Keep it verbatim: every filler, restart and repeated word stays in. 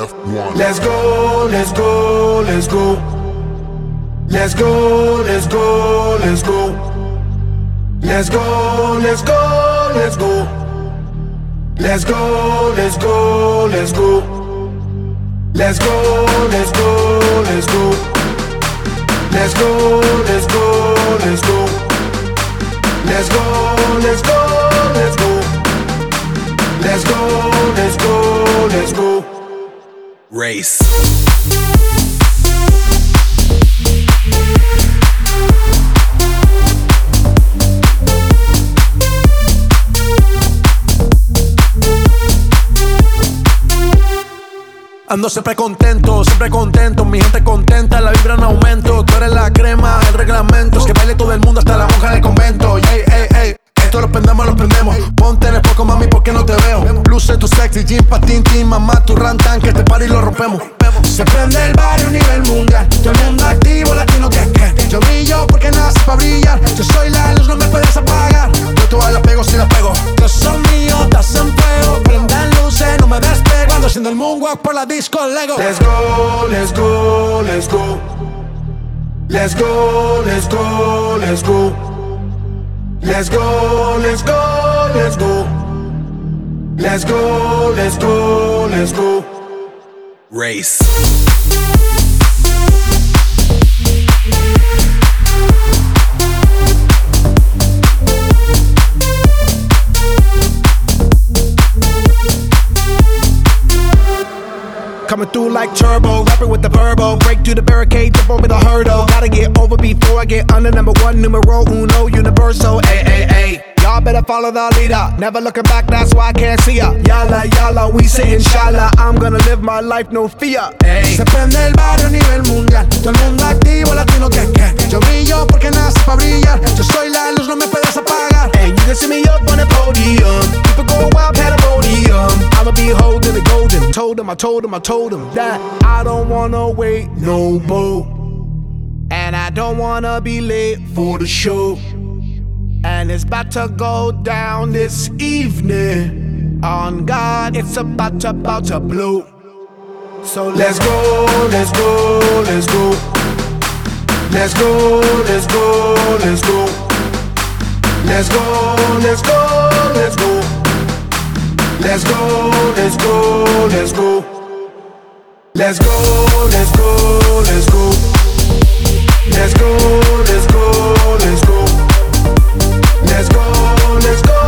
F one. Let's go, let's go, let's go. Let's go, let's go, let's go. Let's go, let's go, let's go. Let's go, let's go, let's go. Let's go, let's go, let's go. Let's go, let's go, let's go. Let's go, let's go, let's go. Let's go, let's go, let's go. Race. Ando siempre contento, siempre contento, mi gente contenta, la vibra en aumento. Tú eres la crema, el reglamento, es que baile todo el mundo hasta la monja del convento. Ey, ey, ey, esto lo prendemos, lo prendemos. Ponte en el foco, mami, porque no te veo. Luce tu sexy, jean, patín, team, mamá, tu rantan, que este party lo rompemos. Se prende el barrio a nivel mundial, todo el mundo activo, latino que que. Yo brillo porque nací pa' brillar, yo soy la luz, no me puedes apagar. Yo todas las pego si las pego. Yo soy mío, estás en fuego, prendan luces, no me despego. Ando haciendo el moonwalk por la disco Lego. Let's go, let's go, let's go. Let's go, let's go, let's go. Let's go, let's go, let's go. Let's go, let's go, let's go. Race. Coming through like turbo, rapping with the verbo. Break through the barricade, jump over the hurdle. Gotta get over before I get under. Number one, numero uno, universal. Ay, ay, ay. Y'all better follow the leader. Never looking back, that's why I can't see ya. Yalla, yalla, we say inshallah. I'm gonna live my life, no fear. Ay. Se prende el barrio a nivel mundial, todo el mundo activo, latino que que. Yo brillo porque nací pa' brillar, yo soy la luz, no me puedes apagar. And you can see me up on the podium. People go wild, pandemonium. I'ma be holding the golden. Told him, I told him, I told him that I don't wanna wait no more. And I don't wanna be late for the show. And it's about to go down this evening. On God, it's about to, about to blow. So let's go, let's go, let's go. Let's go, let's go, let's go. Let's go, let's go, let's go. Let's go, let's go, let's go. Let's go, let's go, let's go. Let's go, let's go, let's go. Let's go, let's go.